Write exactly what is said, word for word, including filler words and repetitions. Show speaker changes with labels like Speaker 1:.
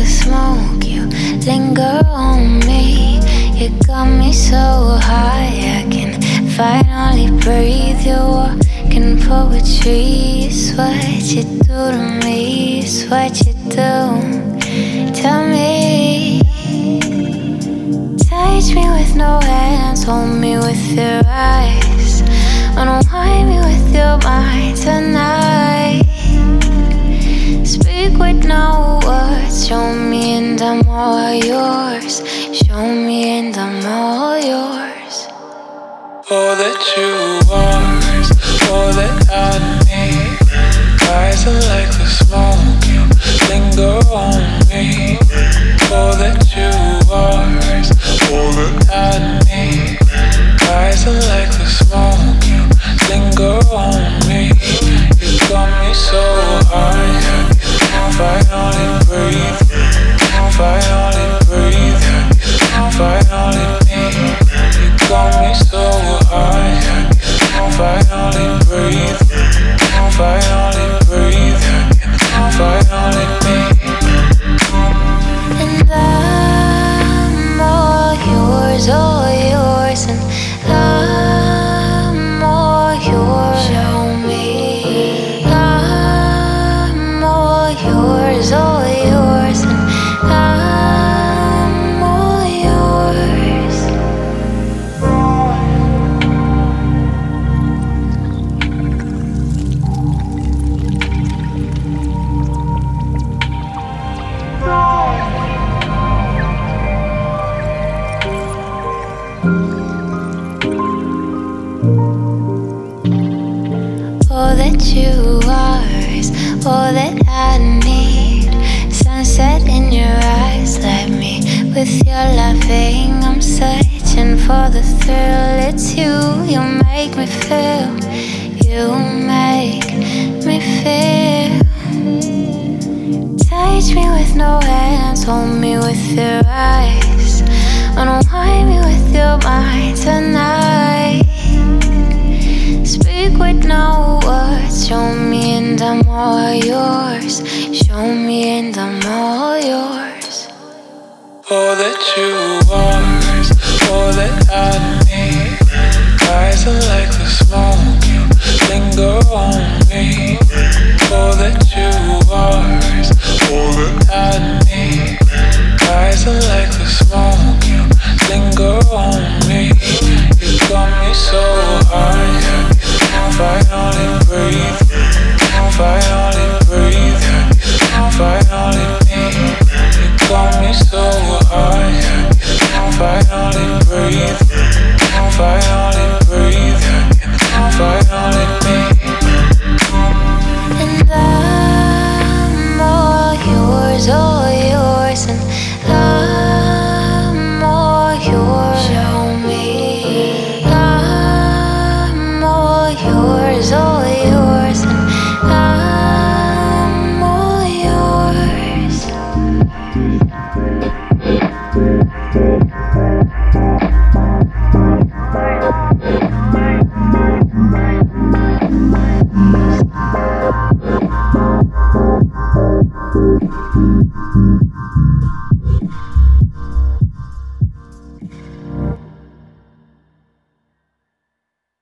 Speaker 1: the smoke, you linger on me. You got me so high, I can finally breathe. You're walking poetry, it's what you do to me, it's what you do. Tell me, touch me with no hands, hold me with your eyes, unwind me with your mind tonight. Speak with no words, show me and I'm all yours. Show me and I'm all yours.
Speaker 2: All that you are is all that I need. Rising like the smoke, you linger on me. All that you are is all that I need. Rising like the smoke, you linger on me. You got me so high, finally breathe, finally breathe, finally me. You got me so high, finally breathe, finally breathe, finally me.
Speaker 1: And I'm all yours, all yours, and I'm all yours. Show me I'm all yours, all yours, and I'm all yours. All that you are is all that I need. Sunset in your eyes, light me with your loving. I'm searching for the thrill. It's you, you make me feel. You make me feel. Touch me with no hands, hold me with your eyes, unwind me with your mind tonight. Speak with no words, show me and I'm all yours. Show me and I'm all yours.
Speaker 2: All that you are is all that I need. Rising like the smoke, you linger on me. All that you are is all that I need. Rising like the smoke, you linger on me. You got me so high, finally breathe, finally breathe, finally me. You got me so high, finally breathe, finally breathe, finally me.
Speaker 1: And I'm all yours, all yours, and I'm all yours. Show me I'm all yours, all